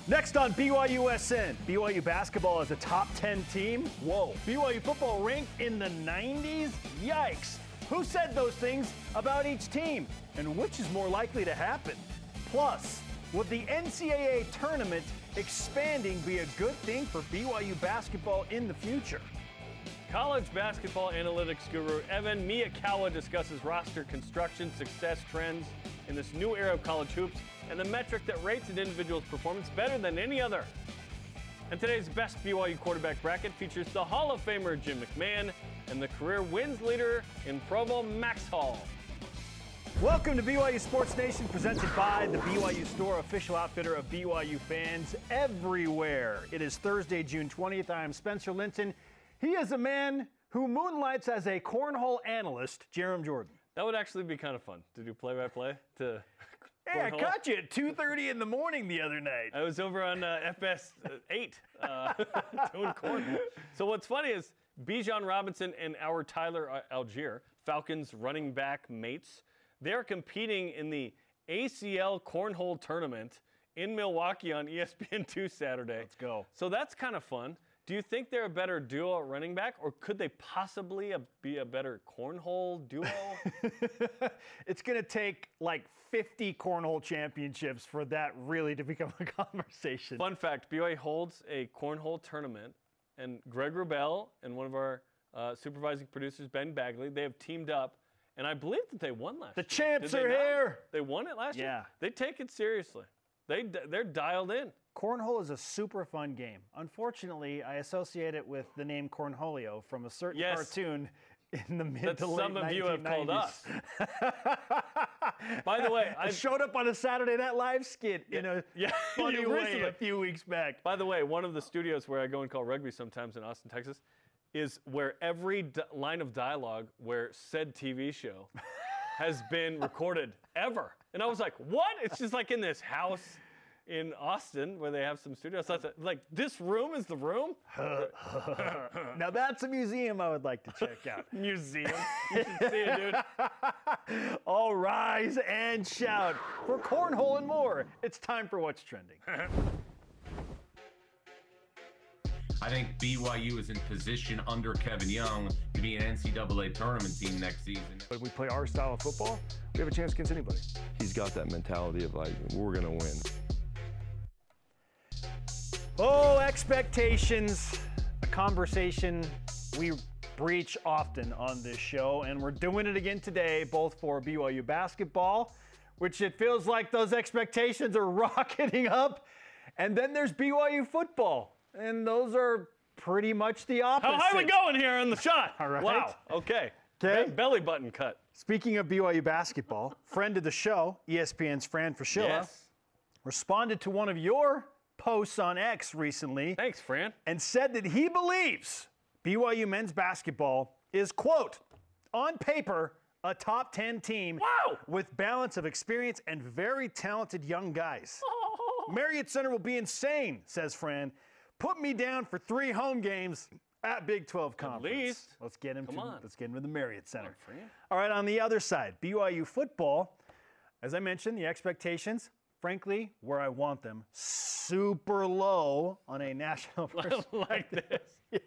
Next on BYUSN, BYU basketball is a top 10 team? Whoa. BYU football ranked in the 90s? Yikes. Who said those things about each team? And which is more likely to happen? Plus, would the NCAA tournament expanding be a good thing for BYU basketball in the future? College basketball analytics guru Evan Miyakawa discusses roster construction success trends in this new era of college hoops and the metric that rates an individual's performance better than any other. And today's best BYU quarterback bracket features the Hall of Famer Jim McMahon and the career wins leader in Provo, Max Hall. Welcome to BYU Sports Nation, presented by the BYU Store, official outfitter of BYU fans everywhere. It is Thursday, June 20th. I am Spencer Linton. He is a man who moonlights as a cornhole analyst, Jarom Jordan. That would actually be kind of fun to do play-by-play to Hey, I caught you at 2:30 in the morning the other night. I was over on FS 8 doing cornhole. So what's funny is Bijan Robinson and our Tyler Algier, Falcons running back mates, they're competing in the ACL Cornhole Tournament in Milwaukee on ESPN2 Saturday. Let's go. So that's kind of fun. Do you think they're a better duo at running back, or could they possibly be a better cornhole duo? It's going to take like 50 cornhole championships for that really to become a conversation. Fun fact, BYU holds a cornhole tournament, and Greg Rubel and one of our supervising producers, Ben Bagley, they have teamed up, and I believe that they won last year. The champs are not? here. They won it last year? Yeah. They take it seriously. They're dialed in. Cornhole is a super fun game. Unfortunately, I associate it with the name Cornholio from a certain cartoon in the mid to late 1990s. Some of you have called us. By the way, I showed up on a Saturday Night Live skit in a funny way recently. a few weeks back. By the way, one of the studios where I go and call rugby sometimes in Austin, Texas, is where every line of dialogue where said TV show has been recorded ever. And I was like, what? It's just like in this house in Austin where they have some studios. So I was like, this room is the room? Now that's a museum I would like to check out. Museum? You should see it, dude. All rise and shout for cornhole and more. It's time for What's Trending. I think BYU is in position under Kevin Young to be an NCAA tournament team next season. If we play our style of football, we have a chance against anybody. He's got that mentality of like, we're going to win. Oh, expectations, a conversation we breach often on this show, and we're doing it again today, both for BYU basketball, which it feels like those expectations are rocketing up, and then there's BYU football, and those are pretty much the opposite. How high are we going here on the shot? All right. Wow, okay. Belly button cut. Speaking of BYU basketball, friend of the show, ESPN's Fran Fraschilla, responded to one of your posts on X recently. Thanks, Fran. And said that he believes BYU men's basketball is, quote, on paper, a top 10 team with balance of experience and very talented young guys. Marriott Center will be insane, says Fran. Put me down for 3 home games at Big 12 Conference. At least. Let's get him to the Marriott Center. Come on, Fran. All right, on the other side, BYU football, as I mentioned, the expectations, frankly, where I want them, super low on a national perspective. Like this.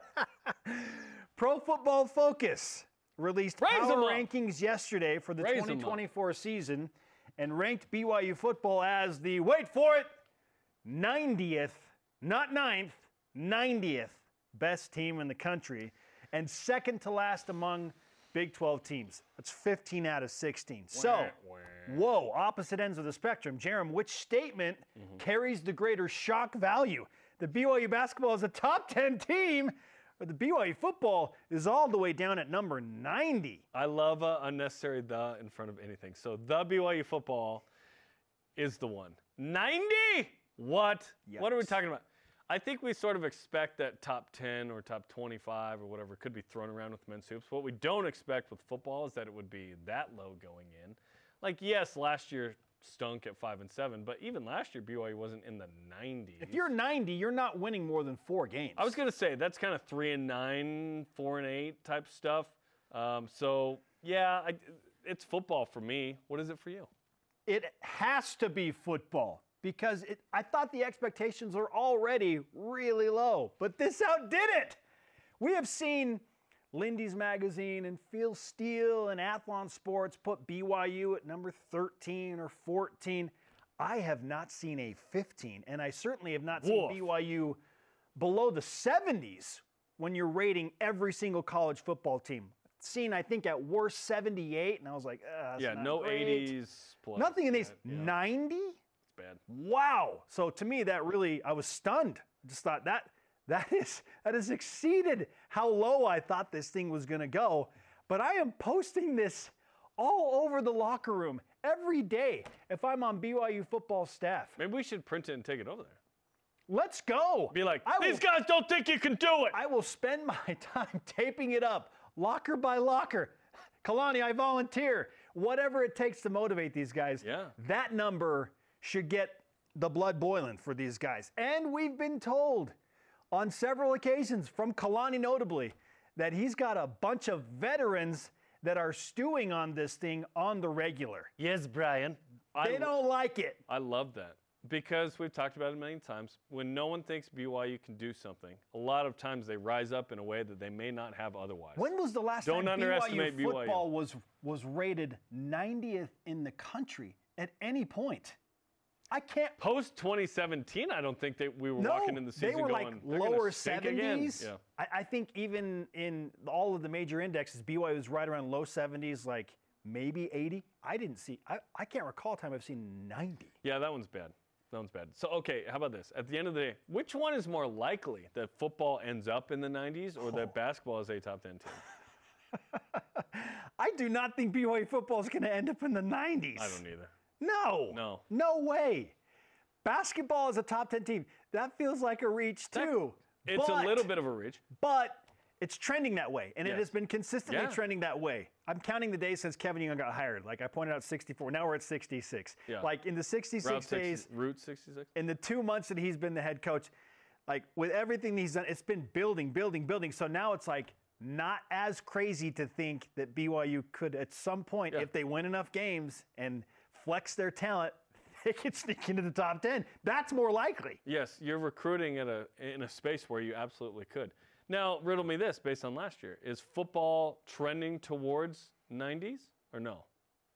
Pro Football Focus released Raise power them up. rankings yesterday for the Raise them 2024 season and ranked BYU football as the, wait for it, 90th, not 9th, 90th best team in the country and second to last among Big 12 teams. That's 15 out of 16. So, whoa, opposite ends of the spectrum. Jarom, which statement carries the greater shock value? The BYU basketball is a top 10 team, or the BYU football is all the way down at number 90? I love unnecessary the in front of anything. So the BYU football is the one. 90? What? Yikes. What are we talking about? I think we sort of expect that top 10 or top 25 or whatever could be thrown around with men's hoops. What we don't expect with football is that it would be that low going in. Like, yes, last year stunk at 5 and 7, but even last year BYU wasn't in the 90s. If you're 90, you're not winning more than 4 games. I was going to say that's kind of 3 and 9, 4 and 8 type stuff. So it's football for me. What is it for you? It has to be football. because I thought the expectations were already really low, but this outdid it. We have seen Lindy's Magazine and Phil Steele and Athlon Sports put BYU at number 13 or 14. I have not seen a 15, and I certainly have not seen BYU below the 70s when you're rating every single college football team. Seen, I think, at worst 78, and I was like, that's not no great. 80s plus. Nothing in these. 90? It's bad. Wow. So to me, that really, I was stunned. I just thought that has exceeded how low I thought this thing was going to go. But I am posting this all over the locker room every day if I'm on BYU football staff. Maybe we should print it and take it over there. Let's go. Be like, these guys don't think you can do it. I will spend my time taping it up, locker by locker. Kalani, I volunteer. Whatever it takes to motivate these guys. Yeah. That number should get the blood boiling for these guys. And we've been told on several occasions, from Kalani notably, that he's got a bunch of veterans that are stewing on this thing on the regular. Yes, Brian. They don't like it. I love that. Because we've talked about it many times, when no one thinks BYU can do something, a lot of times they rise up in a way that they may not have otherwise. When was the last Don't time underestimate BYU football was rated 90th in the country at any point? I can't. Post 2017, I don't think that we were walking in the season they were going, like lower 70s. Yeah. I think even in all of the major indexes, BYU was right around low 70s, like maybe 80. I didn't see. I can't recall a time I've seen 90. Yeah, that one's bad. That one's bad. So, okay, how about this? At the end of the day, which one is more likely, that football ends up in the 90s or that basketball is a top 10 team? I do not think BYU football is going to end up in the 90s. I don't either. No way. Basketball is a top 10 team. That feels like a reach too. It's a little bit of a reach. But it's trending that way, and it Yes. has been consistently Yeah. trending that way. I'm counting the days since Kevin Young got hired. Like I pointed out, 64. Now we're at 66. Yeah. Like in the 66 days, Route 66? in the 2 months that he's been the head coach, like with everything he's done, it's been building. So now it's like not as crazy to think that BYU could at some point, if they win enough games and flex their talent, they could sneak into the top 10. That's more likely. Yes, you're recruiting in a space where you absolutely could. Now, riddle me this, based on last year. Is football trending towards 90s or no?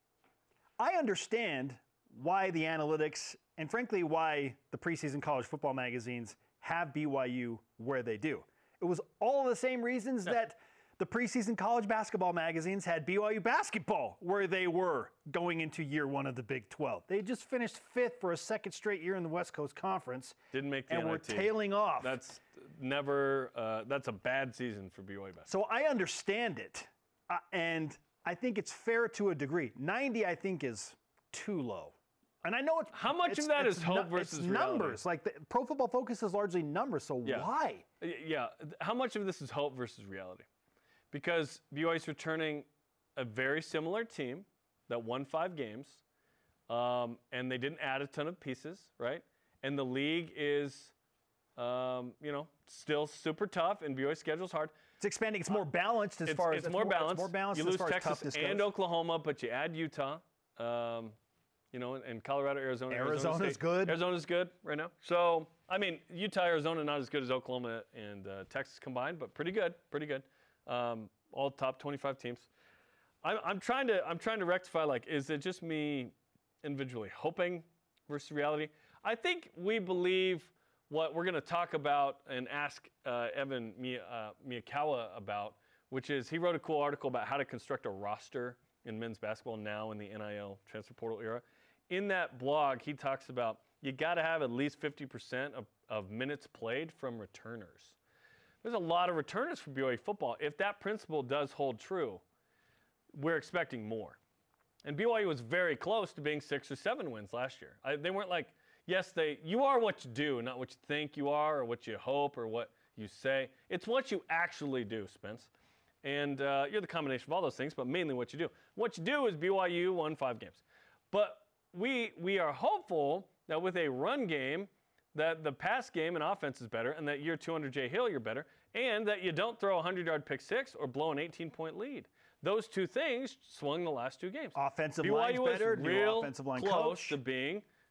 I understand why the analytics and frankly why the preseason college football magazines have BYU where they do. It was all the same reasons that the preseason college basketball magazines had BYU basketball where they were going into year one of the Big 12. They just finished 5th for a second straight year in the West Coast Conference. Didn't make the and NIT. were tailing off. That's that's a bad season for BYU basketball. So I understand it, and I think it's fair to a degree. 90, I think, is too low. And I know it's How much of that is hope versus it's reality? numbers. Like the Pro Football Focus is largely numbers. So why? Yeah. How much of this is hope versus reality? Because BYU's returning a very similar team that won 5 games, and they didn't add a ton of pieces, right? And the league is, still super tough, and BYU's schedule's hard. It's expanding. It's more balanced as far as it's more balanced. It's more balanced You as lose far as Texas toughness and goes. Oklahoma, but you add Utah. And Colorado, Arizona. Arizona's State. good. Arizona's good right now. So, I mean, Utah, Arizona, not as good as Oklahoma and Texas combined, but pretty good. All top 25 teams. I'm trying to rectify, like, is it just me individually hoping versus reality? I think we believe what we're going to talk about and ask Evan Miyakawa about, which is he wrote a cool article about how to construct a roster in men's basketball now in the NIL transfer portal era. In that blog, he talks about you got to have at least 50% of minutes played from returners. There's a lot of returners for BYU football. If that principle does hold true, we're expecting more. And BYU was very close to being 6 or 7 wins last year. They weren't like, yes, you are what you do, not what you think you are or what you hope or what you say. It's what you actually do, Spence. And you're the combination of all those things, but mainly what you do. What you do is BYU won 5 games. But we are hopeful that with a run game, that the pass game and offense is better, and that year 2 under Jay Hill, you're better, and that you don't throw a 100-yard pick six or blow an 18-point lead. Those 2 things swung the last 2 games. Offensive BYU line's was better. New real offensive line close coach. to being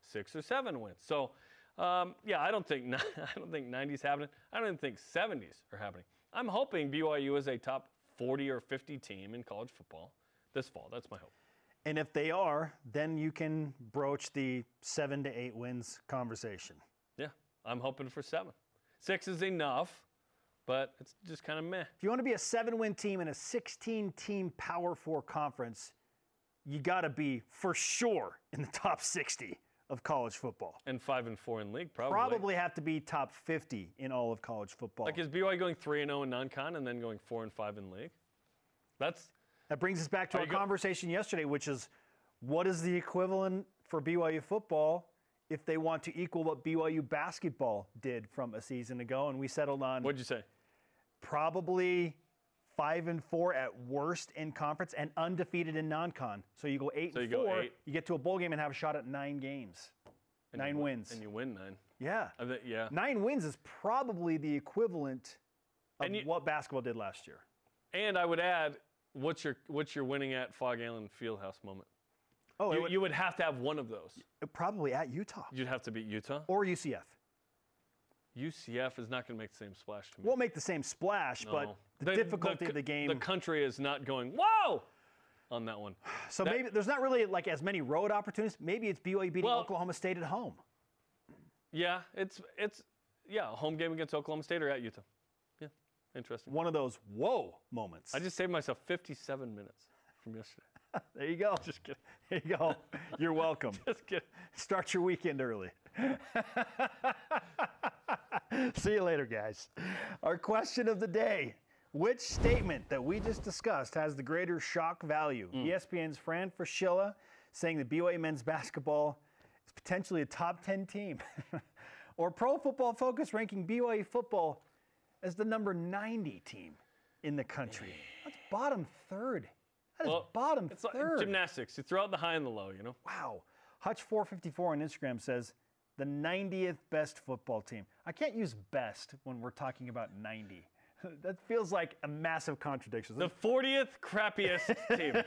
6 or 7 wins. So, yeah, I don't think 90's happening. I don't even think 70s are happening. I'm hoping BYU is a top 40 or 50 team in college football this fall. That's my hope. And if they are, then you can broach the 7 to 8 wins conversation. Yeah, I'm hoping for 7. 6 is enough, but it's just kind of meh. If you want to be a 7-win team in a 16-team Power 4 conference, you got to be for sure in the top 60 of college football. And 5 and 4 in league, probably. Probably have to be top 50 in all of college football. Like, is BYU going 3-0 in non-con and then going 4 and 5 in league? That brings us back to our conversation yesterday, which is what is the equivalent for BYU football if they want to equal what BYU basketball did from a season ago? And we settled on What'd you say? Probably 5 and 4 at worst in conference and undefeated in non-con. So you go 8 and 4, you get to a bowl game and have a shot at 9 games. And 9 wins. And you win 9. Yeah. Yeah. 9 wins is probably the equivalent of what basketball did last year. And I would add, what's your winning at Fog Allen Fieldhouse moment? Oh, you would have to have one of those. Probably at Utah. You'd have to beat Utah? Or UCF. UCF is not going to make the same splash to me. Won't make the same splash, but the difficulty of the game. The country is not going, whoa, on that one. So maybe there's not really like as many road opportunities. Maybe it's BYU beating Oklahoma State at home. Yeah, it's a home game against Oklahoma State or at Utah. Yeah, interesting. One of those whoa moments. I just saved myself 57 minutes from yesterday. There you go. Just kidding. There you go. You're welcome. Just kidding. Start your weekend early. See you later, guys. Our question of the day. Which statement that we just discussed has the greater shock value? ESPN's Fran Fraschilla saying that BYU men's basketball is potentially a top 10 team. Or Pro Football Focus ranking BYU football as the number 90 team in the country. That's bottom third. That is bottom it's third. Like gymnastics. You throw out the high and the low, you know? Wow. Hutch454 on Instagram says, the 90th best football team. I can't use best when we're talking about 90. That feels like a massive contradiction. The 40th crappiest team.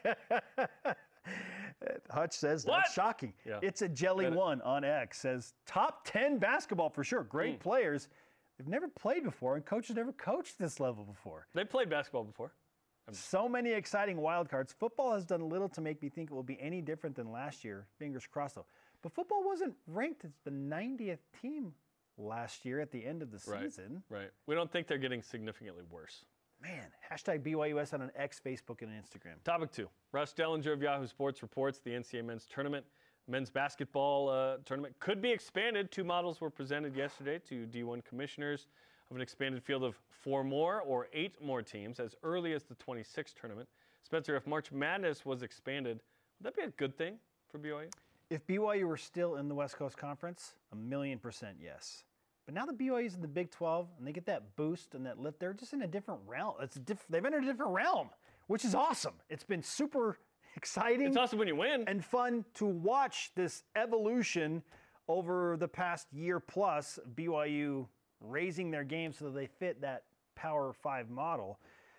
Hutch says, that's shocking. Yeah. It's a Jelly One on X says, top 10 basketball for sure. Great players. They've never played before, and coaches never coached this level before. They played basketball before. So many exciting wild cards. Football has done little to make me think it will be any different than last year. Fingers crossed, though. But football wasn't ranked as the 90th team last year at the end of the season. Right. We don't think they're getting significantly worse. Man, hashtag BYUS on an X, Facebook, and Instagram. Topic 2. Russ Dellinger of Yahoo Sports reports the NCAA men's basketball tournament could be expanded. 2 models were presented yesterday to D1 commissioners of an expanded field of 4 more or 8 more teams as early as the 26th tournament. Spencer, if March Madness was expanded, would that be a good thing for BYU? If BYU were still in the West Coast Conference, 1,000,000% yes. But now that BYU's in the Big 12 and they get that boost and that lift, they're just in a different realm. They've entered a different realm, which is awesome. It's been super exciting. It's awesome when you win. And fun to watch this evolution over the past year plus, BYU raising their game so that they fit that Power 5 model.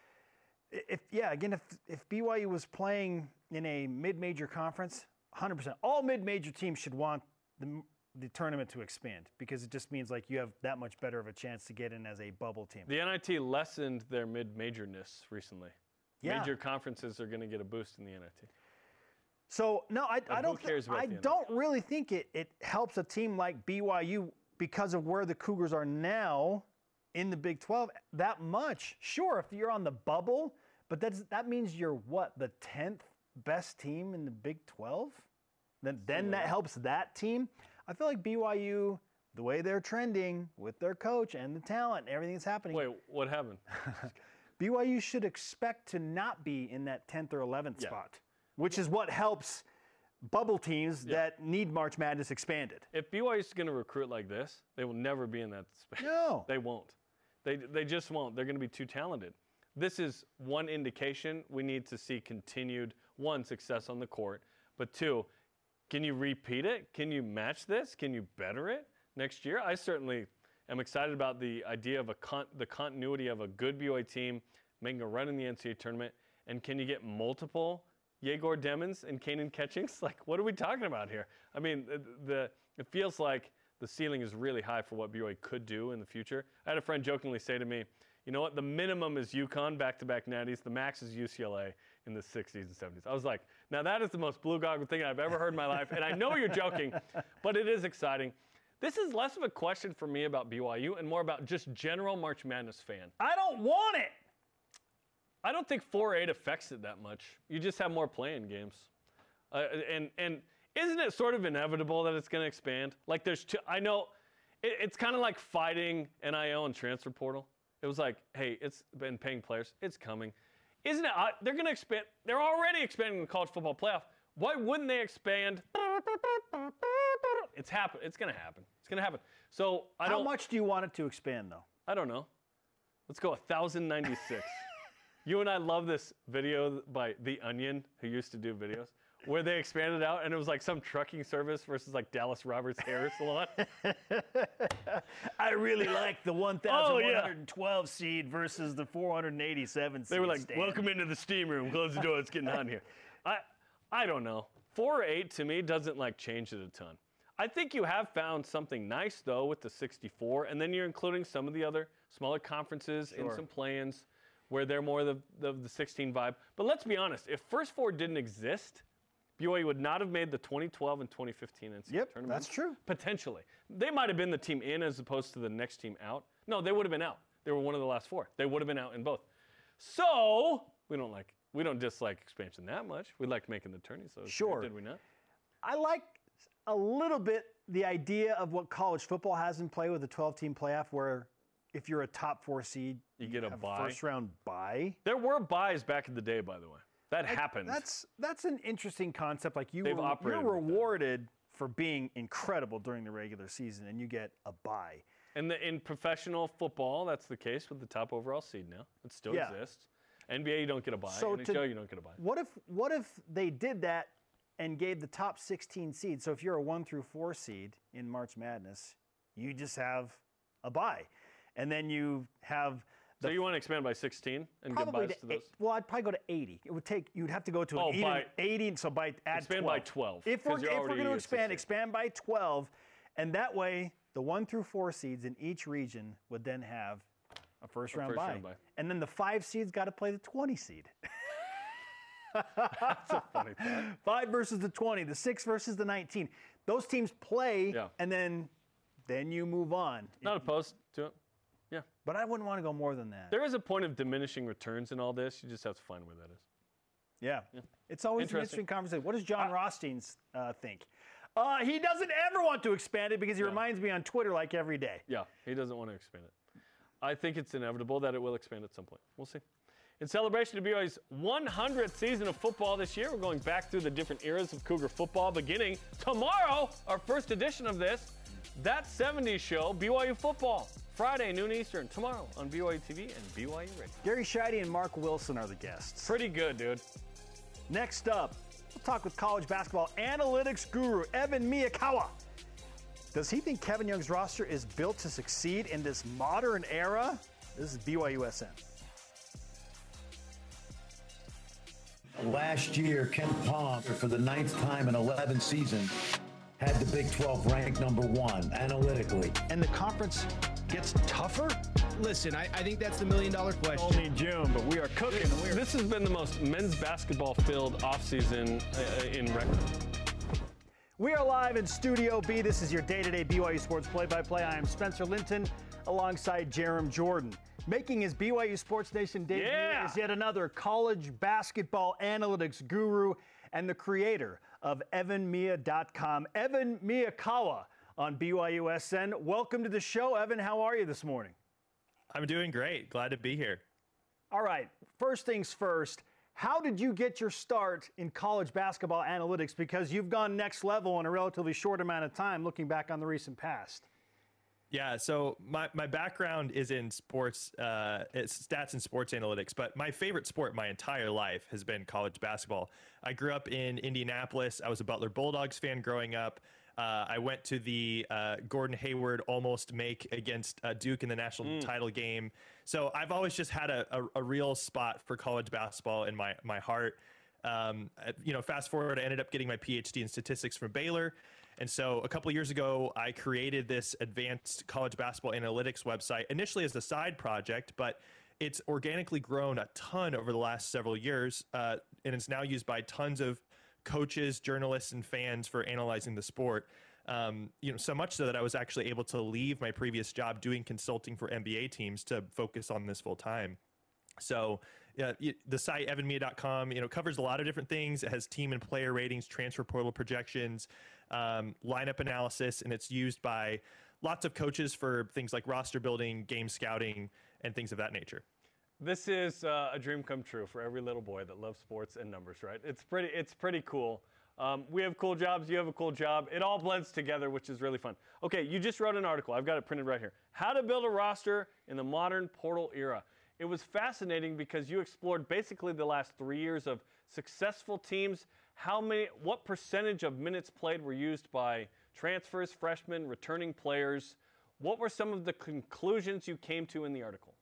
If BYU was playing in a mid-major conference, 100%. All mid-major teams should want the tournament to expand because it just means like you have that much better of a chance to get in as a bubble team. The NIT lessened their mid-majorness recently. Yeah. Major conferences are going to get a boost in the NIT. So no, I don't really think it helps a team like BYU because of where the Cougars are now in the Big 12 that much. Sure, if you're on the bubble, but that means you're what, the 10th best team in the Big 12? Then that helps that team. I feel like BYU, the way they're trending with their coach and the talent and everything that's happening. Wait, what happened? BYU should expect to not be in that 10th or 11th spot, which is what helps bubble teams that need March Madness expanded. If BYU is going to recruit like this, they will never be in that space. No. They won't. They just won't. They're going to be too talented. This is one indication we need to see continued, 1, success on the court, but 2, can you repeat it? Can you match this? Can you better it next year? I certainly am excited about the idea of the continuity of a good BYU team making a run in the NCAA tournament. And can you get multiple Yegor Demons and Kanan Catchings? Like, what are we talking about here? I mean, it feels like the ceiling is really high for what BYU could do in the future. I had a friend jokingly say to me, you know what, the minimum is UConn, back-to-back natties. The max is UCLA in the 60s and 70s. I was like, now that is the most blue-goggle thing I've ever heard in my life. And I know you're joking, but it is exciting. This is less of a question for me about BYU and more about just general March Madness fan. I don't want it. I don't think 4-8 affects it that much. You just have more playing games. And isn't it sort of inevitable that it's going to expand? Like there's two, I know it's kind of like fighting NIL and transfer portal. It was like, hey, it's been paying players. It's coming. Isn't it? They're going to expand. They're already expanding the college football playoff. Why wouldn't they expand? It's happen. It's going to happen. It's going to happen. So How much do you want it to expand, though? I don't know. Let's go 1,096. You and I love this video by The Onion, who used to do videos, where they expanded out, and it was like some trucking service versus like Dallas Roberts Hair Salon. I really like the 1,112 seed versus the 487 seed. They were like, stand. welcome into the steam room. Close the door. It's getting hot in here. I don't know. 4-8 to me doesn't like change it a ton. I think you have found something nice, though, with the 64, and then you're including some of the other smaller conferences in some play-ins where they're more the 16 vibe. But let's be honest. If First Four didn't exist, BYU would not have made the 2012 and 2015 NCAA tournament. That's true. Potentially. They might have been the team in as opposed to the next team out. No, they would have been out. They were one of the last four. They would have been out in both. So we don't dislike expansion that much. We liked making the tourney. So sure. Did we not? I like a little bit the idea of what college football has in play with the 12-team playoff, where if you're a top 4 seed, you get a bye. First-round bye. There were byes back in the day, by the way. That happened. That's an interesting concept. Like you're operated rewarded for being incredible during the regular season, and you get a bye. And in professional football, that's the case with the top overall seed now. It still exists. NBA, you don't get a bye. So NHL, you don't get a bye. What if they did that and gave the top 16 seeds? So if you're a 1 through 4 seed in March Madness, you just have a bye, and then you have. So you want to expand by 16 and give buys to those? Well, I'd probably go to 80. You'd have to go to an even 80, so add expand 12. By 12. If we're going to expand by 12, and that way the 1 through 4 seeds in each region would then have a first-round bye. And then the 5 seeds got to play the 20 seed. That's a funny thought. 5 versus the 20, the 6 versus the 19. Those teams play, and then you move on. Not opposed to it. Yeah. But I wouldn't want to go more than that. There is a point of diminishing returns in all this. You just have to find where that is. Yeah. It's always an interesting conversation. What does John Rothstein think? He doesn't ever want to expand it because he reminds me on Twitter like every day. Yeah, he doesn't want to expand it. I think it's inevitable that it will expand at some point. We'll see. In celebration of BYU's 100th season of football this year, we're going back through the different eras of Cougar football, beginning tomorrow, our first edition of this, That 70s Show, BYU Football. Friday, noon Eastern, tomorrow on BYU TV and BYU Radio. Gary Scheide and Mark Wilson are the guests. Pretty good, dude. Next up, we'll talk with college basketball analytics guru Evan Miyakawa. Does he think Kevin Young's roster is built to succeed in this modern era? This is BYUSN. Last year, Ken Palm, for the 9th time in 11 seasons, had the Big 12 ranked #1 analytically. And the conference gets tougher? Listen, I think that's the $1 million question. Only June, but we are cooking. This has been the most men's basketball-filled offseason in record. We are live in Studio B. This is your day-to-day BYU Sports play-by-play. I am Spencer Linton alongside Jerem Jordan. Making his BYU Sports Nation debut is yet another college basketball analytics guru and the creator of EvanMia.com, Evan Miyakawa on BYUSN. Welcome to the show, Evan. How are you this morning? I'm doing great. Glad to be here. All right. First things first, how did you get your start in college basketball analytics? Because you've gone next level in a relatively short amount of time, looking back on the recent past. Yeah, so my background is in sports, it's stats and sports analytics, but my favorite sport my entire life has been college basketball. I grew up in Indianapolis. I was a Butler Bulldogs fan growing up. I went to the Gordon Hayward almost make against Duke in the national title game. So I've always just had a real spot for college basketball in my heart. Fast forward, I ended up getting my PhD in statistics from Baylor. And so a couple years ago, I created this advanced college basketball analytics website, initially as a side project, but it's organically grown a ton over the last several years. And it's now used by tons of coaches, journalists, and fans for analyzing the sport. So much so that I was actually able to leave my previous job doing consulting for NBA teams to focus on this full time. So the site evanmiya.com, covers a lot of different things. It has team and player ratings, transfer portal projections, lineup analysis, and it's used by lots of coaches for things like roster building, game scouting, and things of that nature. This is a dream come true for every little boy that loves sports and numbers, right? It's pretty cool. We have cool jobs. You have a cool job. It all blends together, which is really fun. Okay, you just wrote an article. I've got it printed right here. How to build a roster in the modern portal era. It was fascinating because you explored basically the last 3 years of successful teams. What percentage of minutes played were used by transfers, freshmen, returning players? What were some of the conclusions you came to in the article?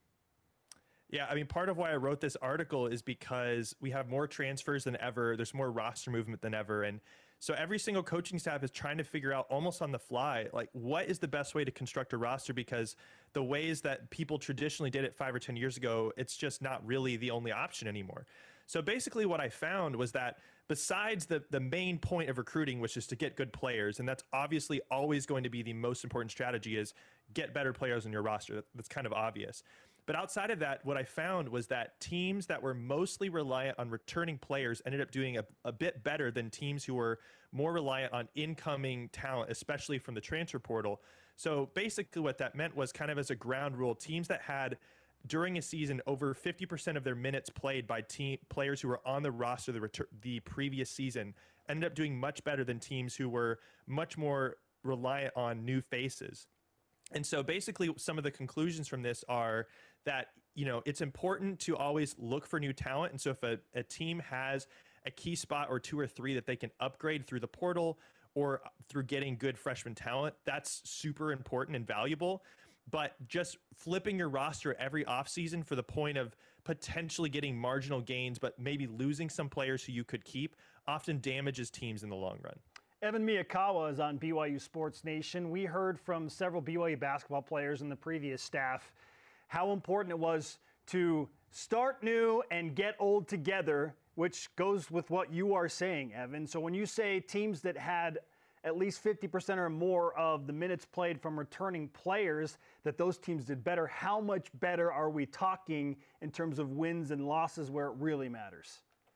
Yeah, part of why I wrote this article is because we have more transfers than ever. There's more roster movement than ever. And so every single coaching staff is trying to figure out almost on the fly, like, what is the best way to construct a roster? Because the ways that people traditionally did it 5 or 10 years ago, it's just not really the only option anymore. So basically what I found was that besides the main point of recruiting, which is to get good players, and that's obviously always going to be the most important strategy, is get better players on your roster. That's kind of obvious. But outside of that, what I found was that teams that were mostly reliant on returning players ended up doing a bit better than teams who were more reliant on incoming talent, especially from the transfer portal. So basically what that meant was, kind of as a ground rule, teams that had during a season over 50% of their minutes played by players who were on the roster the previous season ended up doing much better than teams who were much more reliant on new faces. And so basically some of the conclusions from this are that, it's important to always look for new talent. And so if a team has a key spot or 2 or 3 that they can upgrade through the portal or through getting good freshman talent, that's super important and valuable. But just flipping your roster every offseason for the point of potentially getting marginal gains, but maybe losing some players who you could keep, often damages teams in the long run. Evan Miyakawa is on BYU Sports Nation. We heard from several BYU basketball players in the previous staff how important it was to start new and get old together, which goes with what you are saying, Evan. So when you say teams that had at least 50% or more of the minutes played from returning players, that those teams did better, how much better are we talking in terms of wins and losses where it really matters?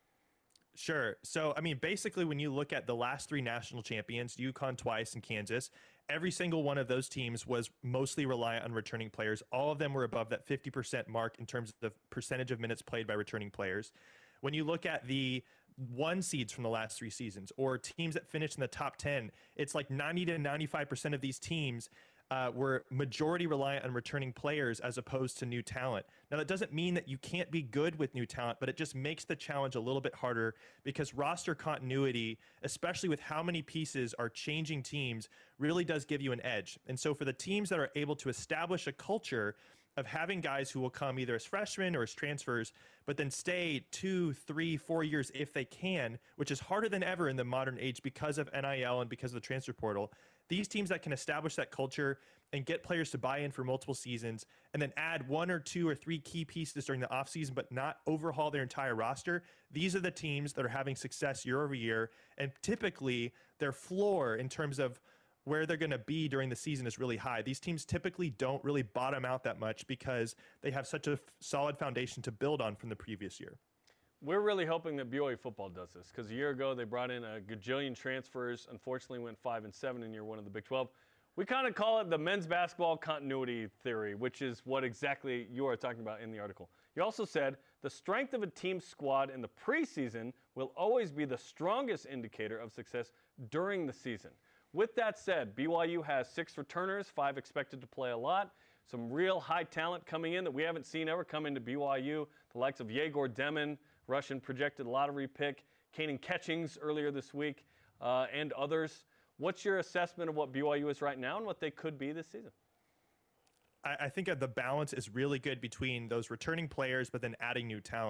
Sure. So, basically, when you look at the last 3 national champions, UConn twice and Kansas, every single one of those teams was mostly reliant on returning players. All of them were above that 50% mark in terms of the percentage of minutes played by returning players. When you look at the 1 seeds from the last 3 seasons or teams that finished in the top 10, it's like 90 to 95% of these teams were majority reliant on returning players as opposed to new talent. Now, that doesn't mean that you can't be good with new talent, but it just makes the challenge a little bit harder because roster continuity, especially with how many pieces are changing teams, really does give you an edge. And so for the teams that are able to establish a culture of having guys who will come either as freshmen or as transfers, but then stay 2, 3, 4 years if they can, which is harder than ever in the modern age because of NIL and because of the transfer portal. These teams that can establish that culture and get players to buy in for multiple seasons and then add 1 or 2 or 3 key pieces during the offseason, but not overhaul their entire roster, these are the teams that are having success year over year. And typically their floor in terms of where they're going to be during the season is really high. These teams typically don't really bottom out that much because they have such a solid foundation to build on from the previous year. We're really hoping that BYU football does this because a year ago they brought in a gajillion transfers, unfortunately went 5-7 in year 1 of the Big 12. We kind of call it the men's basketball continuity theory, which is what exactly you are talking about in the article. You also said the strength of a team squad in the preseason will always be the strongest indicator of success during the season. With that said, BYU has 6 returners, 5 expected to play a lot. Some real high talent coming in that we haven't seen ever come into BYU. The likes of Yegor Demin, Russian projected lottery pick, Kanan Catchings earlier this week, and others. What's your assessment of what BYU is right now and what they could be this season? I think the balance is really good between those returning players, but then adding new talent.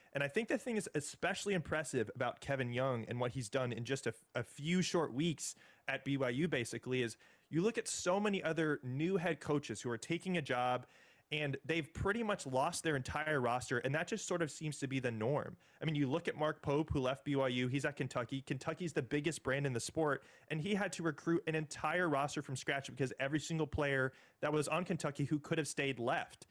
And I think the thing is especially impressive about Kevin Young and what he's done in just a few short weeks at BYU basically is you look at so many other new head coaches who are taking a job and they've pretty much lost their entire roster, and that just sort of seems to be the norm. I mean, you look at Mark Pope, who left BYU. He's at Kentucky. Kentucky's the biggest brand in the sport, and he had to recruit an entire roster from scratch because every single player that was on Kentucky who could have stayed left.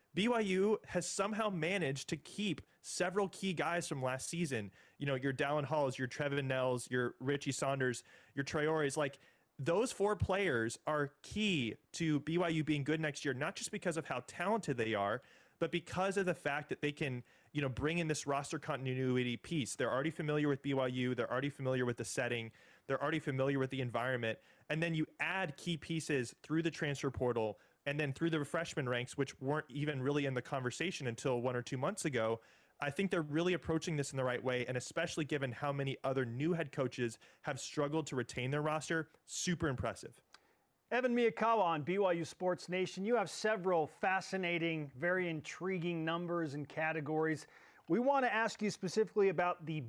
BYU has somehow managed to keep several key guys from last season. You know, your Dallin Halls, your Trevin Nells, your Richie Saunders, your Traores, like, those 4 players are key to BYU being good next year, not just because of how talented they are, but because of the fact that they can, you know, bring in this roster continuity piece. They're already familiar with BYU. They're already familiar with the setting. They're already familiar with the environment. And then you add key pieces through the transfer portal and then through the freshman ranks, which weren't even really in the conversation until 1 or 2 months ago. I think they're really approaching this in the right way, and especially given how many other new head coaches have struggled to retain their roster, super impressive. Evan Miyakawa on BYU Sports Nation. You have several fascinating, very intriguing numbers and categories. We want to ask you specifically about the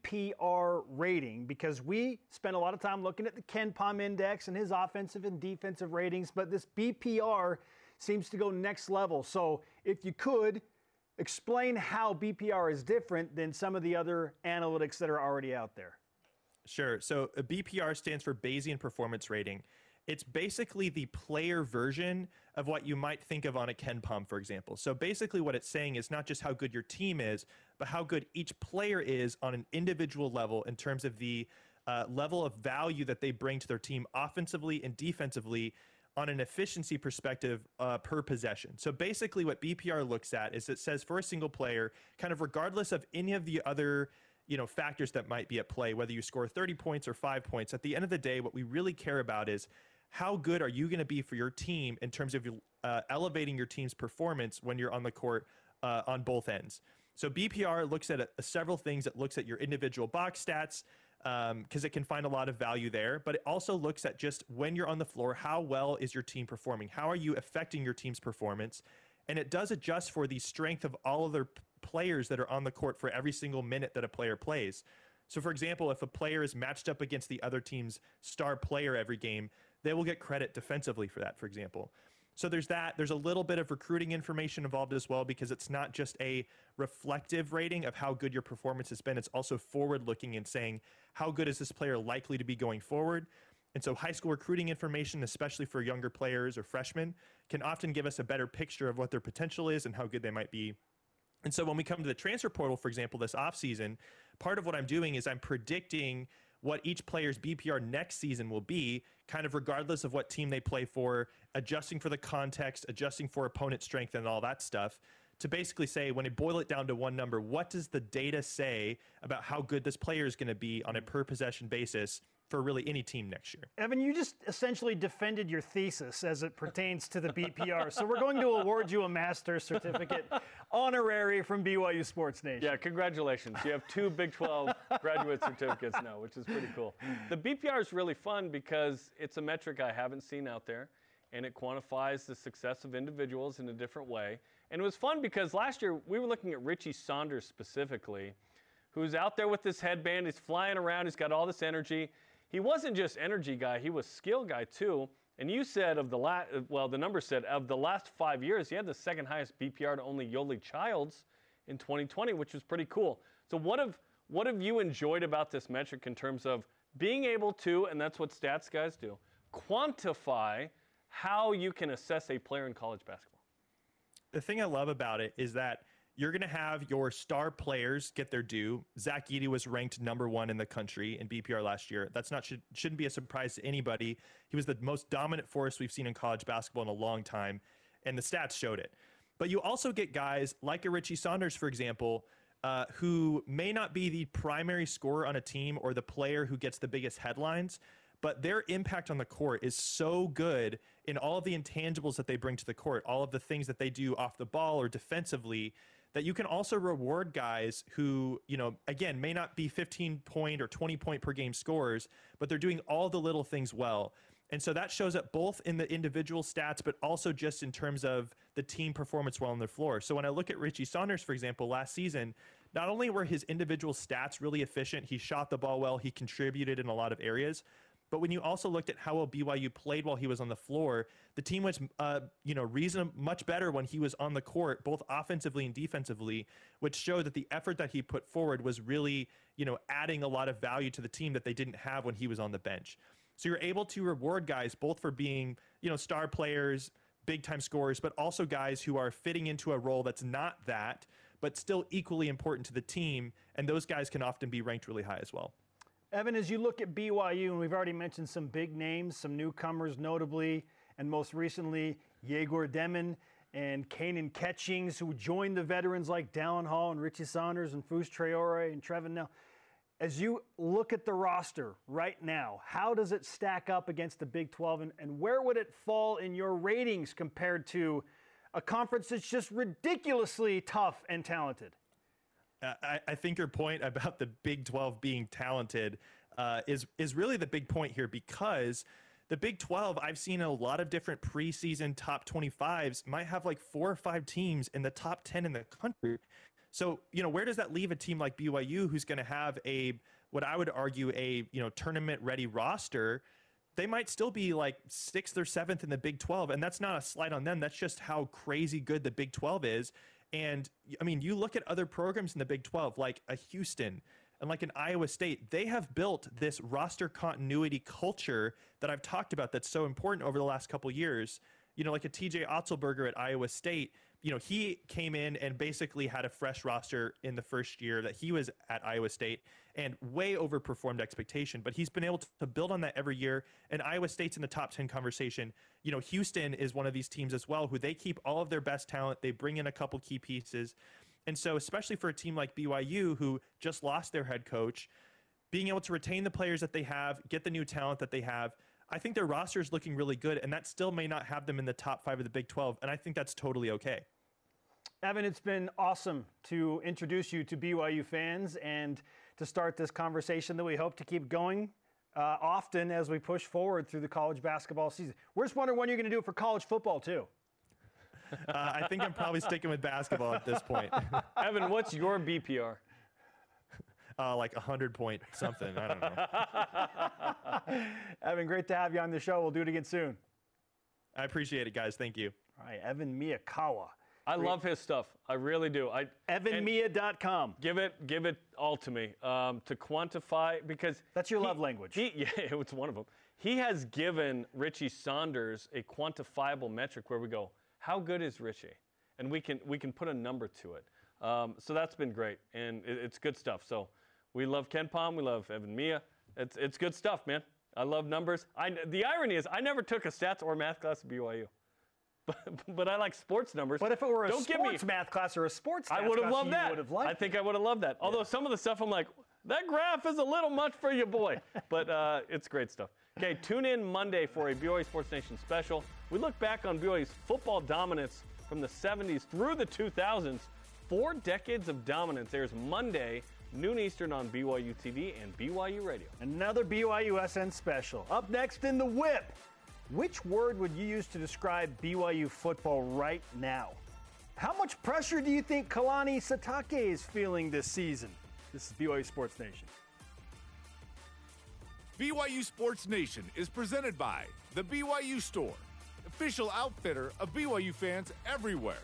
BPR rating because we spent a lot of time looking at the KenPom Index and his offensive and defensive ratings, but this BPR seems to go next level. So if you could, explain how BPR is different than some of the other analytics that are already out there. Sure. So a BPR stands for Bayesian Performance Rating. It's basically the player version of what you might think of on a KenPom, for example. So basically what it's saying is not just how good your team is, but how good each player is on an individual level in terms of the level of value that they bring to their team offensively and defensively on an efficiency perspective per possession. So basically what BPR looks at is it says for a single player, kind of regardless of any of the other, you know, factors that might be at play, whether you score 30 points or 5 points, at the end of the day, what we really care about is how good are you going to be for your team in terms of elevating your team's performance when you're on the court on both ends. So BPR looks at several things. It looks at your individual box stats, because it can find a lot of value there, but it also looks at just when you're on the floor, how well is your team performing? How are you affecting your team's performance? And it does adjust for the strength of all other players that are on the court for every single minute that a player plays. So for example, if a player is matched up against the other team's star player every game, they will get credit defensively for that, for example. So there's that. There's a little bit of recruiting information involved as well, because it's not just a reflective rating of how good your performance has been. It's also forward-looking and saying, how good is this player likely to be going forward? And so high school recruiting information, especially for younger players or freshmen, can often give us a better picture of what their potential is and how good they might be. And so when we come to the transfer portal, for example, this offseason, part of what I'm doing is I'm predicting what each player's BPR next season will be, kind of regardless of what team they play for, adjusting for the context, adjusting for opponent strength and all that stuff, to basically say, when I boil it down to one number, what does the data say about how good this player is going to be on a per possession basis for really any team next year? Evan, you just essentially defended your thesis as it pertains to the BPR. So we're going to award you a master's certificate honorary from BYU Sports Nation. Yeah, congratulations. You have 2 Big 12 graduate certificates now, which is pretty cool. The BPR is really fun because it's a metric I haven't seen out there, and it quantifies the success of individuals in a different way. And it was fun because last year we were looking at Richie Saunders specifically, who's out there with this headband. He's flying around. He's got all this energy. He wasn't just energy guy. He was skill guy too. And you said of the number said of the last 5 years, he had the second highest BPR to only Yoli Childs in 2020, which was pretty cool. So what have you enjoyed about this metric in terms of being able to, and that's what stats guys do, quantify how you can assess a player in college basketball? The thing I love about it is that you're going to have your star players get their due. Zach Edey was ranked #1 in the country in BPR last year. That's shouldn't be a surprise to anybody. He was the most dominant force we've seen in college basketball in a long time, and the stats showed it. But you also get guys like a Richie Saunders, for example, who may not be the primary scorer on a team or the player who gets the biggest headlines, but their impact on the court is so good in all of the intangibles that they bring to the court, all of the things that they do off the ball or defensively, that you can also reward guys who, you know, again, may not be 15-point or 20-point per game scorers, but they're doing all the little things well. And so that shows up both in the individual stats, but also just in terms of the team performance while on the floor. So when I look at Richie Saunders, for example, last season, not only were his individual stats really efficient, he shot the ball well, he contributed in a lot of areas, but when you also looked at how well BYU played while he was on the floor, the team was, much better when he was on the court, both offensively and defensively, which showed that the effort that he put forward was really, adding a lot of value to the team that they didn't have when he was on the bench. So you're able to reward guys both for being, star players, big time scorers, but also guys who are fitting into a role that's not that, but still equally important to the team. And those guys can often be ranked really high as well. Evan, as you look at BYU, and we've already mentioned some big names, some newcomers notably, and most recently, Yegor Demon and Kanan Ketchings, who joined the veterans like Dallin Hall and Richie Saunders and Fus Traore and Trevin Nell. As you look at the roster right now, how does it stack up against the Big 12, and where would it fall in your ratings compared to a conference that's just ridiculously tough and talented? I think your point about the Big 12 being talented is really the big point here, because the Big 12, I've seen a lot of different preseason top 25s might have like 4 or 5 teams in the top 10 in the country. So, where does that leave a team like BYU, who's going to have what I would argue a, tournament ready roster? They might still be like 6th or 7th in the Big 12. And that's not a slight on them. That's just how crazy good the Big 12 is. And I mean, you look at other programs in the Big 12, like a Houston and like an Iowa State, they have built this roster continuity culture that I've talked about that's so important over the last couple of years. Like a TJ Otzelberger at Iowa State, he came in and basically had a fresh roster in the first year that he was at Iowa State and way overperformed expectation, but he's been able to build on that every year. And Iowa State's in the top 10 conversation. Houston is one of these teams as well, who they keep all of their best talent. They bring in a couple key pieces. And so, especially for a team like BYU, who just lost their head coach, being able to retain the players that they have, get the new talent that they have, I think their roster is looking really good, and that still may not have them in the top 5 of the Big 12, and I think that's totally okay. Evan, it's been awesome to introduce you to BYU fans and to start this conversation that we hope to keep going often as we push forward through the college basketball season. We're just wondering when you're going to do it for college football, too. I think I'm probably sticking with basketball at this point. Evan, what's your BPR? Like 100 point something. I don't know. Evan, great to have you on the show. We'll do it again soon. I appreciate it, guys. Thank you. All right, Evan Miyakawa. I love his stuff. I really do. EvanMia.com. Give it all to me to quantify, because that's your love language. Yeah, it's one of them. He has given Richie Saunders a quantifiable metric where we go, how good is Richie? And we can put a number to it. So that's been great, and it's good stuff. So we love KenPom. We love Evan Mia. It's good stuff, man. I love numbers. The irony is I never took a stats or math class at BYU. But I like sports numbers. But if it were a sports math class or a sports stats I would have class, loved that. I think I would have loved that. Although some of the stuff I'm like, that graph is a little much for you, boy. But it's great stuff. Okay, tune in Monday for a BYU Sports Nation special. We look back on BYU's football dominance from the 70s through the 2000s. 4 decades of dominance airs Monday, noon Eastern on BYU TV and BYU Radio. Another BYUSN special. Up next in the whip. Which word would you use to describe BYU football right now? How much pressure do you think Kalani Sitake is feeling this season? This is BYU Sports Nation. BYU Sports Nation is presented by The BYU Store, official outfitter of BYU fans everywhere.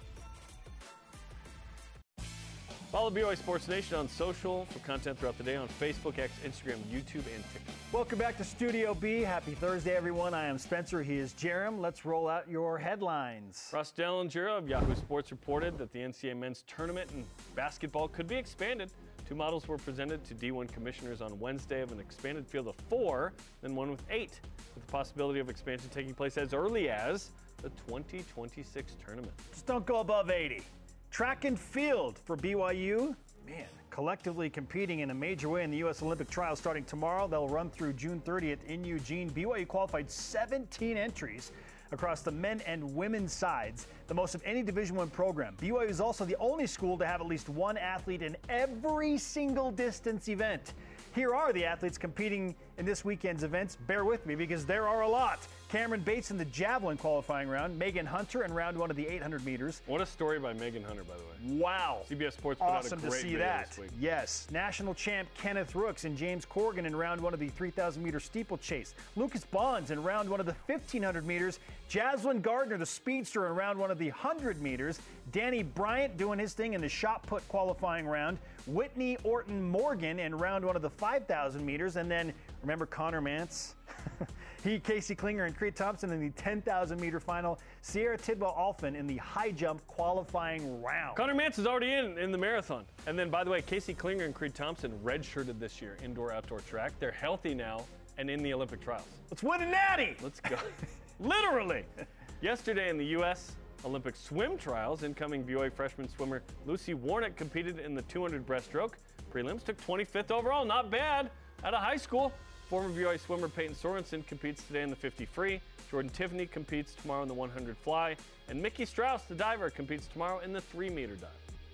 Follow BYU Sports Nation on social for content throughout the day on Facebook, X, Instagram, YouTube, and TikTok. Welcome back to Studio B. Happy Thursday, everyone. I am Spencer. He is Jerem. Let's roll out your headlines. Ross Dellinger of Yahoo Sports reported that the NCAA men's tournament in basketball could be expanded. 2 models were presented to D1 commissioners on Wednesday of an expanded field of 4, then one with 8, with the possibility of expansion taking place as early as the 2026 tournament. Just don't go above 80. Track and field for BYU, man, collectively competing in a major way in the U.S. Olympic trials starting tomorrow. They'll run through June 30th in Eugene. BYU qualified 17 entries across the men and women's sides, the most of any Division I program. BYU is also the only school to have at least one athlete in every single distance event. Here are the athletes competing in this weekend's events. Bear with me because there are a lot. Cameron Bates in the javelin qualifying round. Megan Hunter in round 1 of the 800 meters. What a story by Megan Hunter, by the way. Wow. CBS Sports put awesome out a great to see video that. this week. Yes. National champ Kenneth Rooks and James Corrigan in round 1 of the 3,000-meter steeplechase. Lucas Bonds in round 1 of the 1,500 meters. Jaslyn Gardner, the speedster, in round 1 of the 100 meters. Danny Bryant doing his thing in the shot put qualifying round. Whitney Orton Morgan in round 1 of the 5,000 meters. And then, remember Connor Mance? Casey Klinger and Creed Thompson in the 10,000-meter final. Sierra Tidwell-Alphen in the high jump qualifying round. Connor Mance is already in the marathon. And then, by the way, Casey Klinger and Creed Thompson redshirted this year, indoor-outdoor track. They're healthy now and in the Olympic trials. Let's win a natty! Let's go. Literally. Yesterday in the U.S. Olympic swim trials, incoming BYU freshman swimmer Lucy Warnick competed in the 200 breaststroke. Prelims took 25th overall, not bad, out of high school. Former BYU swimmer Peyton Sorensen competes today in the 50 free. Jordan Tiffany competes tomorrow in the 100 fly. And Mickey Strauss, the diver, competes tomorrow in the 3-meter dive.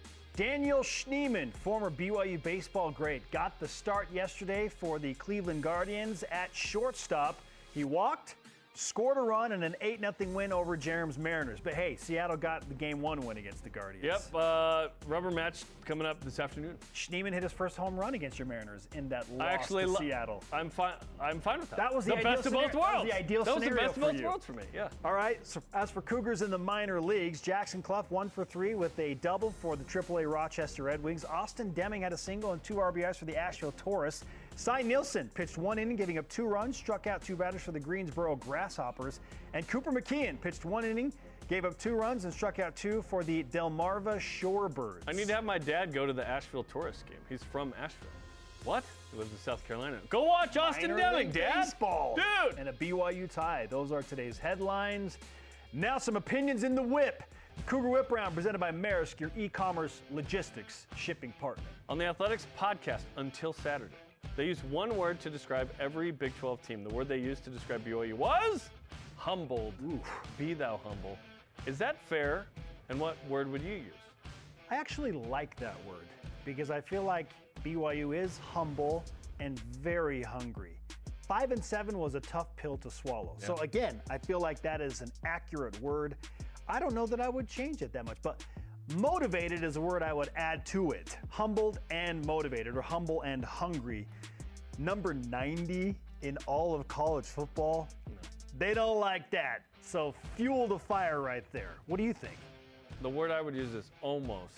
Daniel Schneemann, former BYU baseball great, got the start yesterday for the Cleveland Guardians at shortstop. He walked, scored a run, and an 8-0 win over Jerem's Mariners. But hey, Seattle got the Game 1 win against the Guardians. Yep, rubber match coming up this afternoon. Schneemann hit his first home run against your Mariners in that loss to Seattle. I'm fine with that. That was the best of both worlds. That was the ideal scenario. That was the best of both worlds for me, yeah. All right, so as for Cougars in the minor leagues, Jackson Clough 1 for 3 with a double for the AAA Rochester Red Wings. Austin Deming had a single and 2 RBIs for the Asheville Taurus. Cy Nielsen pitched 1 inning, giving up 2 runs, struck out 2 batters for the Greensboro Grasshoppers. And Cooper McKeon pitched 1 inning, gave up 2 runs, and struck out 2 for the Delmarva Shorebirds. I need to have my dad go to the Asheville Taurus game. He's from Asheville. What? He lives in South Carolina. Go watch Austin Deming, Dad! Baseball. Dude! And a BYU tie. Those are today's headlines. Now some opinions in the whip. Cougar Whip Round presented by Maersk, your e-commerce logistics shipping partner. On the Athletics podcast until Saturday, they used one word to describe every Big 12 team. The word they used to describe BYU was humbled. Ooh, be thou humble. Is that fair? And what word would you use? I actually like that word because I feel like BYU is humble and very hungry. 5-7 was a tough pill to swallow. Yeah. So again, I feel like that is an accurate word. I don't know that I would change it that much, but motivated is a word I would add to it. Humbled and motivated, or humble and hungry. Number 90 in all of college football, they don't like that. So fuel the fire right there. What do you think? The word I would use is almost.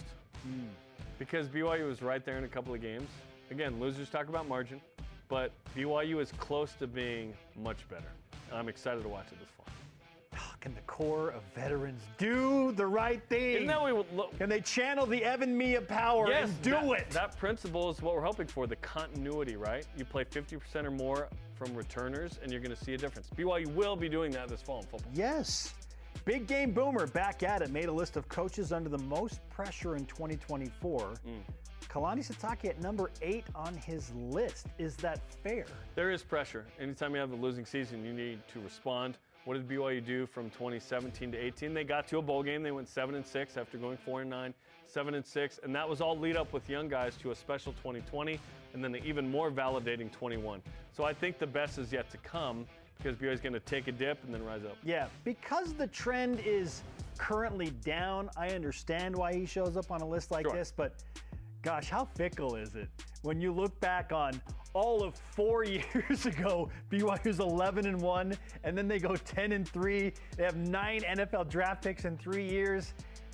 Because BYU was right there in a couple of games. Again, losers talk about margin, but BYU is close to being much better. I'm excited to watch it this fall. Can the core of veterans do the right thing? Isn't that what Can they channel the Evan Mia power and do it? That principle is what we're hoping for, the continuity, right? You play 50% or more from returners, and you're going to see a difference. BYU will be doing that this fall in football. Yes. Big Game Boomer back at it, made a list of coaches under the most pressure in 2024. Kalani Sitake at number 8 on his list. Is that fair? There is pressure. Anytime you have a losing season, you need to respond. What did BYU do from 2017 to 18? They got to a bowl game. They went 7-6 after going 4-9, 7-6, and that was all lead up with young guys to a special 2020, and then an even more validating 21. So I think the best is yet to come because BYU is going to take a dip and then rise up. Yeah, because the trend is currently down. I understand why he shows up on a list like this, but gosh, how fickle is it when you look back on all of 4 years ago, BYU's 11-1, and then they go 10-3. They have 9 NFL draft picks in 3 years.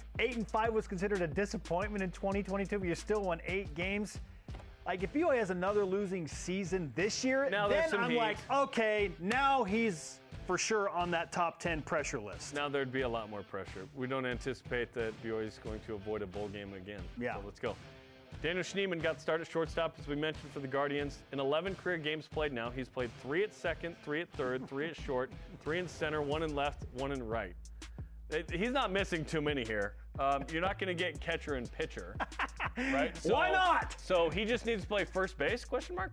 8-5 was considered a disappointment in 2022, but you still won 8 games. Like, if BYU has another losing season this year, now then I'm like, okay, now he's for sure on that top 10 pressure list. Now there'd be a lot more pressure. We don't anticipate that BYU is going to avoid a bowl game again. Yeah. So let's go. Daniel Schneemann got started shortstop, as we mentioned, for the Guardians. In 11 career games played now, he's played 3 at second, 3 at third, 3 at short, 3 in center, 1 in left, 1 in right. He's not missing too many here. You're not going to get catcher and pitcher, right? So, why not? So he just needs to play first base, question mark?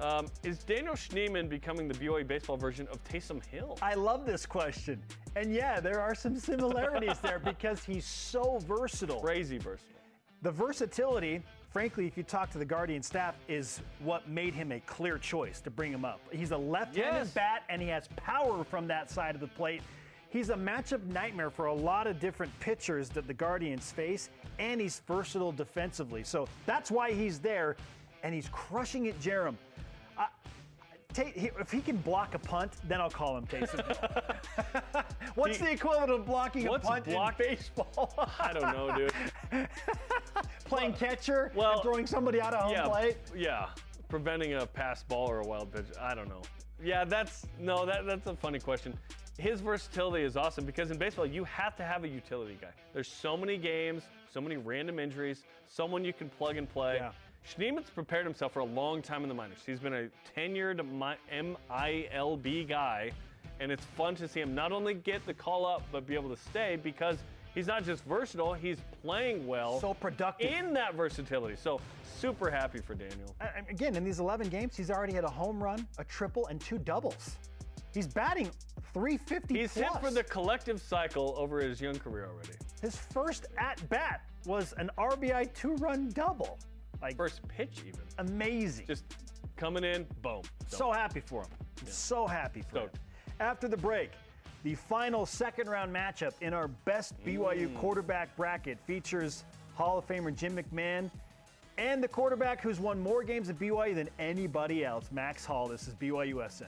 Is Daniel Schneemann becoming the BYU baseball version of Taysom Hill? I love this question. And yeah, there are some similarities there because he's so versatile. Crazy versatile. The versatility frankly, if you talk to the Guardian staff, is what made him a clear choice to bring him up. He's a left-handed bat, and he has power from that side of the plate. He's a matchup nightmare for a lot of different pitchers that the Guardians face, and he's versatile defensively. So that's why he's there, and he's crushing it, Jarom. If he can block a punt, then I'll call him Taysom Hill. What's the equivalent of blocking a punt in baseball? I don't know, dude. Playing catcher and throwing somebody out of home plate? Yeah, preventing a pass ball or a wild pitch. I don't know. Yeah, that's a funny question. His versatility is awesome because in baseball, you have to have a utility guy. There's so many games, so many random injuries, someone you can plug and play. Yeah. Schneeman's prepared himself for a long time in the minors. He's been a tenured MILB guy, and it's fun to see him not only get the call up, but be able to stay because he's not just versatile, he's playing well. So productive. In that versatility. So super happy for Daniel. Again, in these 11 games, he's already had a home run, a triple, and 2 doubles. He's batting .350 He's plus. hit for the collective cycle over his young career already. His first at-bat was an RBI 2-run double. Like, first pitch even. Amazing. Just coming in, boom. So happy for him. So happy for him. After the break, the final second-round matchup in our best BYU quarterback bracket features Hall of Famer Jim McMahon and the quarterback who's won more games at BYU than anybody else, Max Hall. This is BYUSN.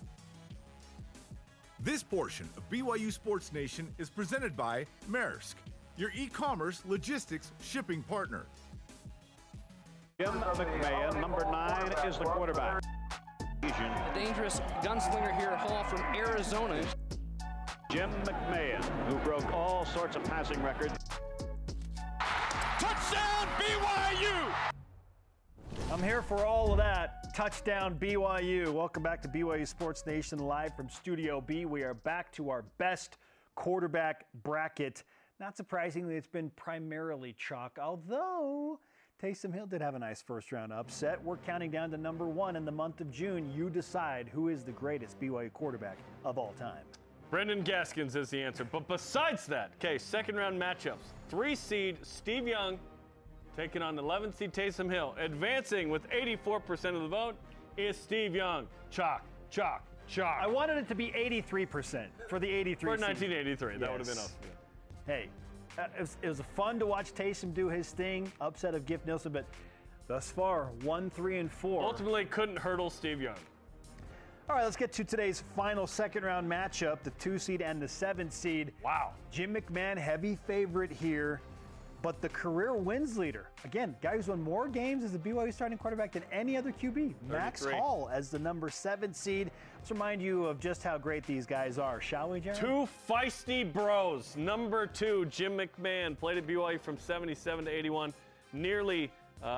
This portion of BYU Sports Nation is presented by Maersk, your e-commerce logistics shipping partner. Jim McMahon, number 9, is the quarterback. A dangerous gunslinger here, Hall from Arizona. Jim McMahon, who broke all sorts of passing records. Touchdown, BYU! I'm here for all of that. Touchdown, BYU. Welcome back to BYU Sports Nation live from Studio B. We are back to our best quarterback bracket. Not surprisingly, it's been primarily chalk, although Taysom Hill did have a nice first-round upset. We're counting down to number 1 in the month of June. You decide who is the greatest BYU quarterback of all time. Brendan Gaskins is the answer. But besides that, okay, second-round matchups. 3-seed Steve Young taking on 11-seed Taysom Hill. Advancing with 84% of the vote is Steve Young. Chalk, chalk, chalk. I wanted it to be 83% for the 83 For 1983, that would have been us. Hey. It was fun to watch Taysom do his thing, upset of Gift Nielsen, but thus far, 1, 3, and 4. Ultimately couldn't hurdle Steve Young. All right, let's get to today's final second-round matchup, the 2-seed and the 7-seed. Wow. Jim McMahon, heavy favorite here, but the career wins leader. Again, guy who's won more games as a BYU starting quarterback than any other QB. Max Hall as the number 7 seed. Let's remind you of just how great these guys are, shall we, Jared? 2 feisty bros. Number 2, Jim McMahon, played at BYU from 77 to 81. Nearly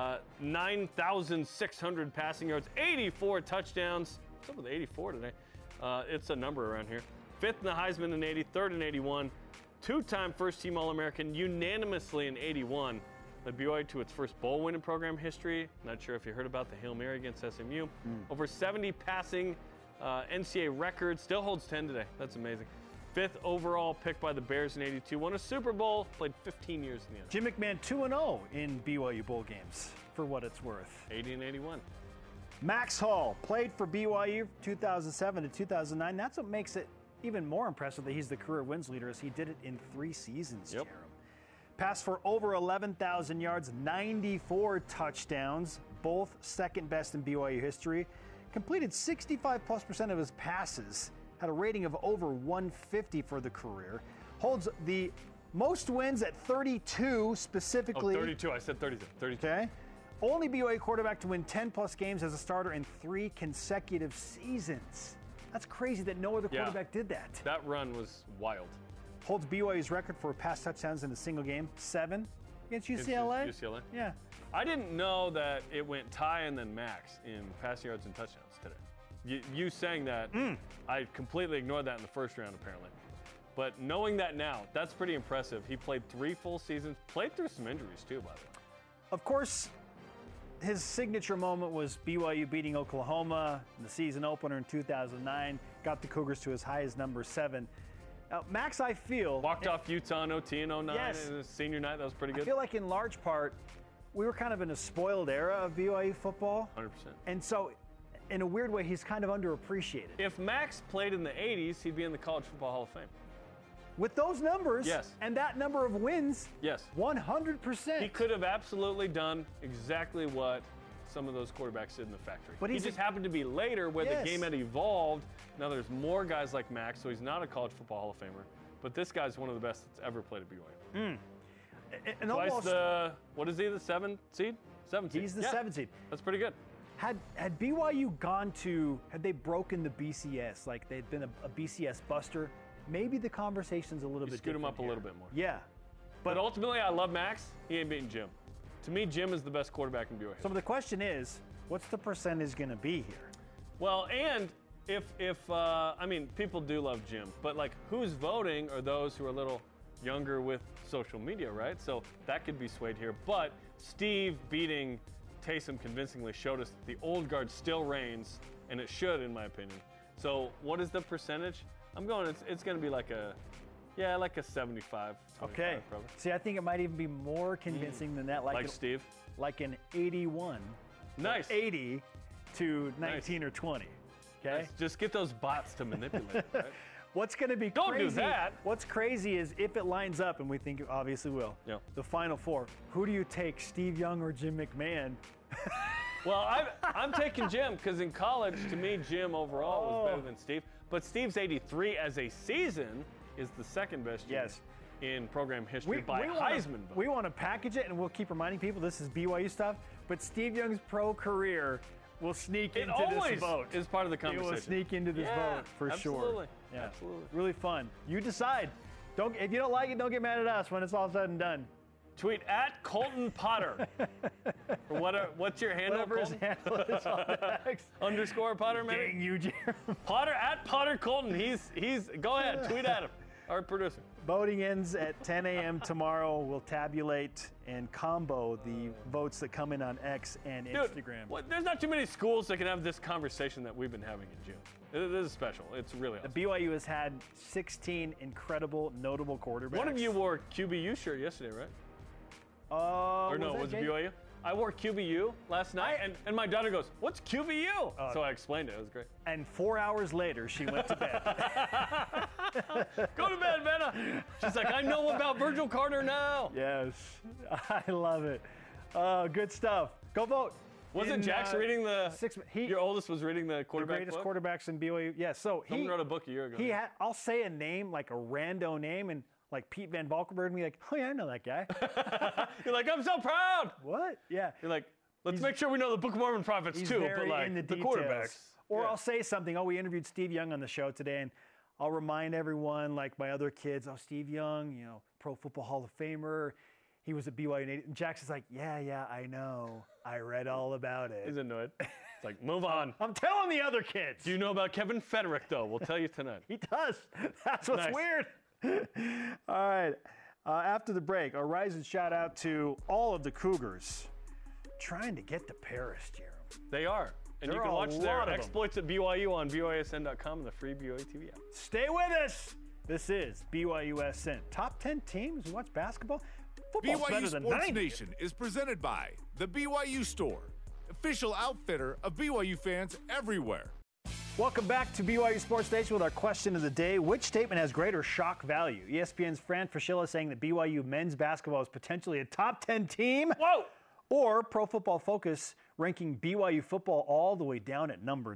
9,600 passing yards, 84 touchdowns. What's up with 84 today? It's a number around here. 5th in the Heisman in 80, 3rd in 81. 2-time first-team All-American, unanimously in 81. Led BYU to its first bowl win in program history. Not sure if you heard about the Hail Mary against SMU. Over 70 passing NCAA records. Still holds 10 today. That's amazing. 5th overall pick by the Bears in 82. Won a Super Bowl. Played 15 years in the NFL. Jim McMahon 2-0 in BYU bowl games, for what it's worth. 80 and 81. Max Hall played for BYU 2007 to 2009. That's what makes it even more impressive that he's the career wins leader, as he did it in 3 seasons, Jerome. Passed for over 11,000 yards, 94 touchdowns, both second best in BYU history. Completed 65+% of his passes, had a rating of over 150 for the career. Holds the most wins at 32 specifically. 32, I said 32. 32. Okay. Only BYU quarterback to win 10+ games as a starter in 3 consecutive seasons. That's crazy that no other quarterback did that. That run was wild. Holds BYU's record for pass touchdowns in a single game, 7 against UCLA. UCLA? Yeah. I didn't know that it went Ty and then Max in passing yards and touchdowns today. You saying that, I completely ignored that in the first round, apparently. But knowing that now, that's pretty impressive. He played 3 full seasons, played through some injuries too, by the way. Of course, his signature moment was BYU beating Oklahoma in the season opener in 2009, got the Cougars to as high as number 7. Now, Max, I feel... Walked off Utah in OT in 09 yes, in his senior night. That was pretty good. I feel like in large part, we were kind of in a spoiled era of BYU football. 100%. And so, in a weird way, he's kind of underappreciated. If Max played in the 80s, he'd be in the College Football Hall of Fame. With those numbers Yes. and that number of wins, Yes. 100%. He could have absolutely done exactly what some of those quarterbacks did in the factory. But he he's just happened to be later where Yes. the game had evolved. Now there's more guys like Max, so he's not a College Football Hall of Famer. But this guy's one of the best that's ever played at BYU. And Twice almost, what is he, the 7 seed? 7 seed. he's the Yeah. 7 seed. That's pretty good. Had BYU gone to, had they broken the BCS, like they'd been a BCS buster, maybe the conversation's a little You bit scoot him different up a here. little bit more. Yeah. But ultimately, I love Max. He ain't beating Jim. To me, Jim is the best quarterback in BYU. So the question is, what's the percentage going to be here? Well, and if I mean, people do love Jim, but like, who's voting are those who are a little younger with social media, right? So that could be swayed here. But Steve beating Taysom convincingly showed us that the old guard still reigns, and it should, in my opinion. So what is the percentage? I'm going, it's going to be like a 75. Okay. Probably. See, I think it might even be more convincing than that. Like Steve? Like an 81. Nice. 80 to 19 or 20. Okay? Nice. Just get those bots to manipulate it, right? What's going to be Don't crazy? do that. What's crazy is if it lines up, and we think it obviously will, the Final Four, who do you take, Steve Young or Jim McMahon? Well, I'm taking Jim because in college, to me, Jim overall was better than Steve. But Steve's 83 as a season is the second best year in program history by Heisman vote. We want to package it, and we'll keep reminding people this is BYU stuff, but Steve Young's pro career will sneak into this vote. Is part of the conversation. It will sneak into this vote for absolutely. sure. Yeah, absolutely. Really fun. You decide. If you don't like it, don't get mad at us when it's all said and done. Tweet at Colton Potter. What's your handle? Whatever his handle is on X. _ Potter, maybe? Dang you, Jeremy. Potter at Potter Colton. He's go ahead, tweet at him. Our producer. Voting ends at 10 a.m. tomorrow. We'll tabulate and combo the votes that come in on X and Instagram. There's not too many schools that can have this conversation that we've been having in June. This is special. It's really awesome. BYU has had 16 incredible, notable quarterbacks. One of you wore a QBU shirt yesterday, right? Or no, was it BYU? I wore QBU last night, and my daughter goes, "What's QBU?" So I explained it. It was great. And 4 hours later, she went to bed. Go to bed, Vanna. She's like, "I know about Virgil Carter now." Yes, I love it. Good stuff. Go vote. Wasn't Jax reading the? Your oldest was reading the quarterback greatest book? quarterbacks in BYU. Yeah, so Someone wrote a book a year ago. I'll say a name, like a rando name, and like Pete Van Valkenburg, and be like, "Oh yeah, I know that guy." You're like, "I'm so proud." What? Yeah. You're like, "Let's make sure we know the Book of Mormon prophets He's too," very but like in the details. quarterbacks. Or I'll say something. Oh, we interviewed Steve Young on the show today, and I'll remind everyone, like my other kids, oh, Steve Young, Pro Football Hall of Famer. He was at BYU native. And Jackson's like, yeah, I know. I read all about it. He's annoyed. It's like, move on. I'm telling the other kids. Do you know about Kevin Federick, though? We'll tell you tonight. He does. That's what's Nice. weird. All right. After the break, a rising shout out to all of the Cougars trying to get to Paris, Jeremy. They are. And There you can are a watch lot their of them. exploits at BYU on BYUSN.com and the free BYU TV app. Stay with us. This is BYUSN. Top 10 teams who watch basketball? Football's BYU better than Sports 90. Nation is presented by the BYU Store, official outfitter of BYU fans everywhere. Welcome back to BYU Sports Nation with our question of the day. Which statement has greater shock value? ESPN's Fran Fraschilla saying that BYU men's basketball is potentially a top 10 team. Whoa! Or Pro Football Focus ranking BYU football all the way down at number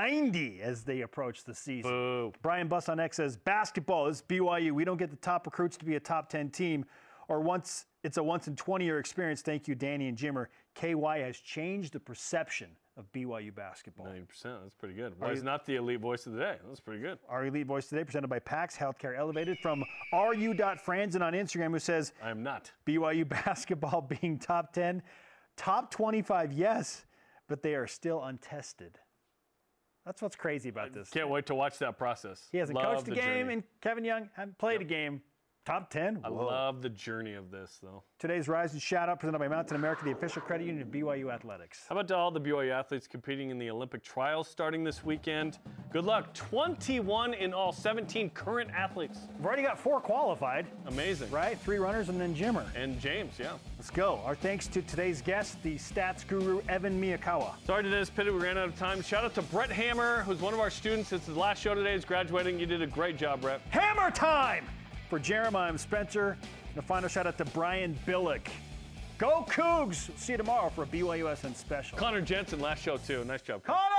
90 as they approach the season. Boo. Brian Buss on X says, basketball is BYU. We don't get the top recruits to be a top 10 team. Or it's a once in 20-year experience. Thank you, Danny and Jimmer. KY has changed the perception of BYU basketball. 90%, that's pretty good. Why is not the elite voice of the day? That's pretty good. Our elite voice today presented by PAX Healthcare Elevated from ru.franzen on Instagram, who says, I am not. BYU basketball being top 10. Top 25, yes, but they are still untested. That's what's crazy about this. Can't wait to watch that process. He hasn't Love coached a the game, journey. and Kevin Young hasn't played a game. Top 10? I love the journey of this, though. Today's Rise and Shout Out presented by Mountain America, the official credit union of BYU Athletics. How about to all the BYU athletes competing in the Olympic trials starting this weekend? Good luck. 21 in all, 17 current athletes. We've already got 4 qualified. Amazing. Right? 3 runners and then Jimmer. And James, yeah. Let's go. Our thanks to today's guest, the stats guru, Evan Miyakawa. Sorry to this pity, we ran out of time. Shout out to Brett Hammer, who's one of our students. It's his last show today. He's graduating. You did a great job, Brett. Hammer time! For Jeremiah, I'm Spencer. And a final shout out to Brian Billick. Go Cougs! See you tomorrow for a BYUSN special. Connor Jensen, last show too. Nice job, Connor!